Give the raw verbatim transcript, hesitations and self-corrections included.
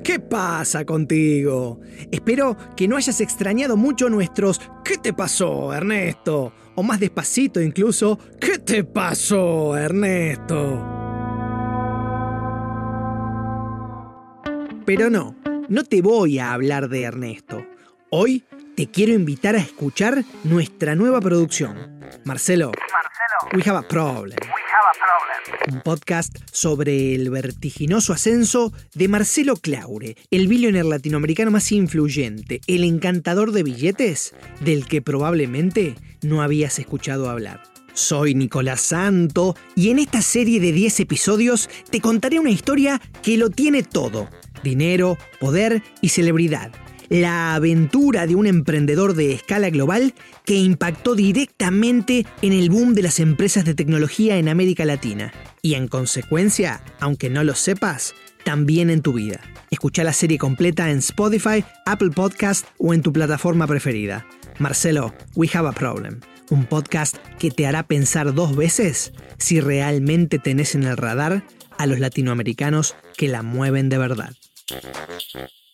¿Qué pasa contigo? Espero que no hayas extrañado mucho nuestros ¿qué te pasó, Ernesto? O más despacito incluso, ¿qué te pasó, Ernesto? Pero no, no te voy a hablar de Ernesto. Hoy te quiero invitar a escuchar nuestra nueva producción. Marcelo, Marcelo, we have a problem. we have a problem. Un podcast sobre el vertiginoso ascenso de Marcelo Claure, el billionaire latinoamericano más influyente, el encantador de billetes, del que probablemente no habías escuchado hablar. Soy Nicolás Santo y en esta serie de diez episodios te contaré una historia que lo tiene todo: dinero, poder y celebridad. La aventura de un emprendedor de escala global que impactó directamente en el boom de las empresas de tecnología en América Latina. Y en consecuencia, aunque no lo sepas, también en tu vida. Escucha la serie completa en Spotify, Apple Podcast o en tu plataforma preferida. Marcelo, we have a problem. Un podcast que te hará pensar dos veces si realmente tenés en el radar a los latinoamericanos que la mueven de verdad.